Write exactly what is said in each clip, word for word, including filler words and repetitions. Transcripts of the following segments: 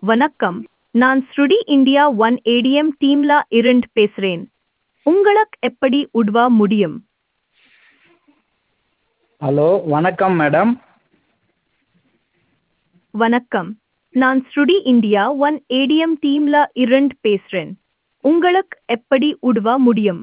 வணக்கம், நான் ஸ்ருடி India one ATM டீம்ல இருந்து பேசுறேன். உங்களுக்கு எப்படி உதவ முடியும்? ஹலோ வணக்கம் மேடம். வணக்கம், நான் ஸ்ருடி இந்தியா ஒன் ஏடிஎம் டீம்ல இருந்து பேசுறேன். உங்களுக்கு எப்படி உதவ முடியும்?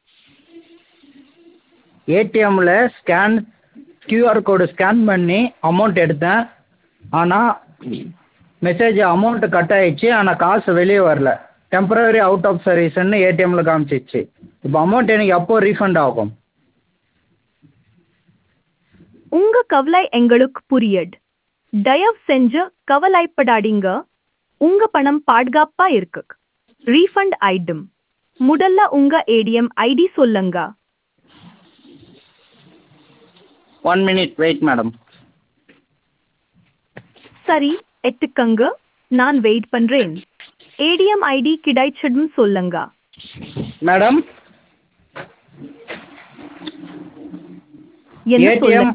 ஏடிஎம்மில் ஸ்கேன் கியூஆர் கோடு ஸ்கேன் பண்ணி அமௌண்ட் எடுத்தேன். ஆனால் மெசேஜ் அமௌண்ட்டு கட் ஆயிடுச்சு. ஆனால் காசு வெளியே வரல. டெம்பரரி அவுட் ஆஃப் சர்வீஸ்ன்னு ஏடிஎம்மில் காமிச்சிச்சு. இப்போ அமௌண்ட் எனக்கு எப்போ ரீஃபண்ட் ஆகும்? உங்க கவலை எங்களுக்கு புரியுது. தயவு செஞ்சு கவலைப்படாதீங்க. உங்க பணம் பாதுகாப்பா இருக்கு. ரீஃபண்ட் ஆயிடும். முதல்ல உங்க ஏடிஎம் ஐடி சொல்லுங்க. One minute wait madam. சரி, எட்டுக்கங்க. நான் வெயிட் பண்றேன். ஏடிஎம் ஐடி கிடைச்சதும் சொல்லுங்க. மேடம் என்ன ஏடிஎம் சொல்லுங்க?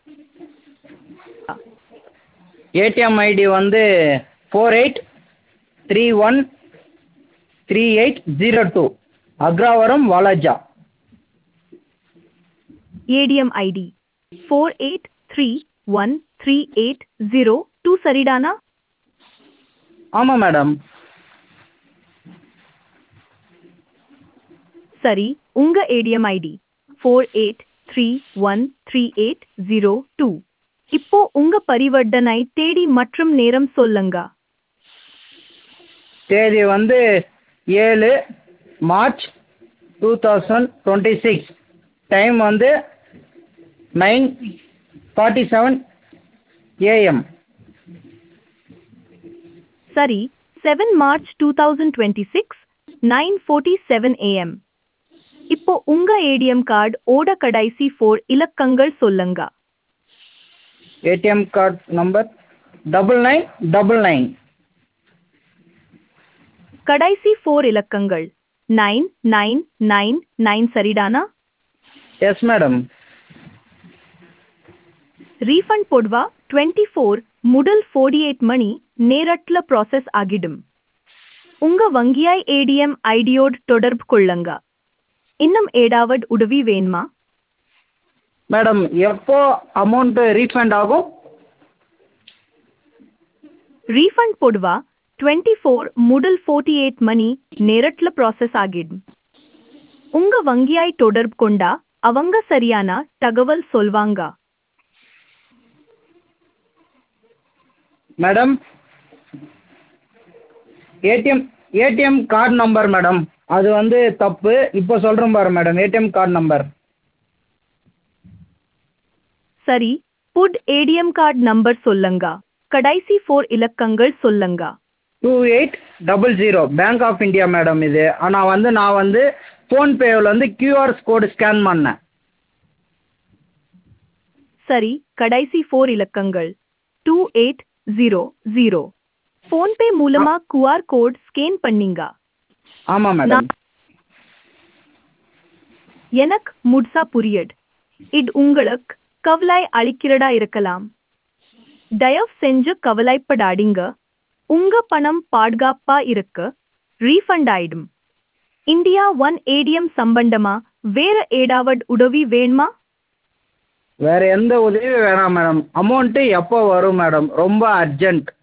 ஏடிஎம் ஐடி வந்து four eight three one three eight zero two Agravaram Walaja. ATM ID four eight three one three eight zero two சரிடானா? ஆமாம் மேடம். சரி, உங்க ATM ID four eight three one three eight zero two. இப்போ உங்க பரிவர்த்தனை தேதி மற்றும் நேரம் சொல்லுங்க. தேதி வந்து ஏழு March two thousand twenty six. Time வந்து நைன் ஃபார்ட்டி செவன் ஏஎம். சரி, seven March two thousand twenty six nine forty seven AM. இப்போ உங்க ஏடிஎம் கார்டு ஓட கடைசி ஃபோர் இலக்கங்கள் சொல்லுங்க. ATM card number double nine double nine. கடைசி ஃபோர் இலக்கங்கள் நைன் நைன் நைன் நைன் சரிடானா? Yes madam. ரீஃபண்ட் போடுவா டுவெண்ட்டி ஃபோர் முதல் ஃபோர்ட்டி எயிட் மணி நேரட்ல ப்ராசஸ் ஆகிடும். உங்க வங்கியாய் ஏடிஎம் ஐடியோடு தொடர்பு கொள்ளுங்க. இன்னும் ஏதாவது உதவி வேணுமா? மேடம் எப்போ அமௌண்ட்டு ரீஃபண்ட் ஆகும்? ரீஃபண்ட் போடுவா டுவெண்ட்டி ஃபோர் முதல் ஃபோர்ட்டி எயிட் மணி நேரட்ல ப்ராசஸ் ஆகிடும். உங்க வங்கியாய் தொடர்பு கொண்டா அவங்க சரியான தகவல் சொல்வாங்க. Madam ATM ATM card number madam அது வந்து தப்பு. இப்போ சொல்கிறேன் பாரு மேடம் ஏடிஎம் கார்டு நம்பர். சரி, புட் ஏடிஎம் கார்டு நம்பர் சொல்லுங்க. கடைசி ஃபோர் இலக்கங்கள் சொல்லுங்க. Two eight double zero bank of India madam இது. ஆனால் வந்து நான் வந்து ஃபோன்பேவில் வந்து கியூஆர் கோடு ஸ்கேன் பண்ணேன். சரி, கடைசி ஃபோர் இலக்கங்கள் two eight zero zero. PhonePe மூலமா கியூஆர் கோட் ஸ்கேன் பண்ணீங்க. ஆமாம் மேடம். எனக்கு முழுசா புரியுது. இது உங்களுக்கு கவலை அளிக்கிறதா இருக்கலாம். தயவு செஞ்சு கவலைப்படாதீங்க. உங்க பணம் பாதுகாப்பா இருக்கு. ரீஃபண்ட் ஆயிடும். இந்தியா ஒன் ஏடிஎம் சம்பந்தமா வேற ஏதாவது உதவி வேணுமா? வேறு எந்த உதவியும் வேணாம் மேடம். அமௌண்ட்டு எப்போ வரும் மேடம்? ரொம்ப அர்ஜென்ட்.